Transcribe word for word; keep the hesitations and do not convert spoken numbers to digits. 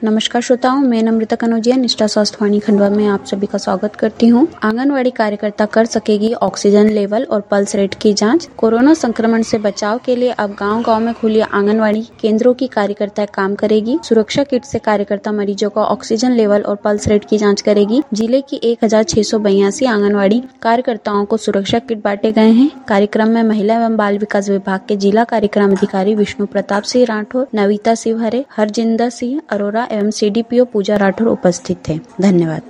नमस्कार श्रोताओं, मैं नम्रता कनौजिया निष्ठा स्वास्थ्य वाणी खंडवा में आप सभी का स्वागत करती हूँ। आंगनवाड़ी कार्यकर्ता कर सकेगी ऑक्सीजन लेवल और पल्स रेट की जांच। कोरोना संक्रमण से बचाव के लिए अब गांव-गांव में खुली आंगनवाड़ी केंद्रों की कार्यकर्ता काम करेगी। सुरक्षा किट से कार्यकर्ता मरीजों का ऑक्सीजन लेवल और पल्स रेट की जाँच करेगी। जिले की एक हजार छह सौ बयासी आंगनवाड़ी कार्यकर्ताओं को सुरक्षा किट बांटे गए हैं। कार्यक्रम में महिला एवं बाल विकास विभाग के जिला कार्यक्रम अधिकारी विष्णु प्रताप सिंह राठौर, नविता शिवहरे, हरजिंदर सिंह अरोरा एवं सीडीपीओ पूजा राठौर उपस्थित थे। धन्यवाद।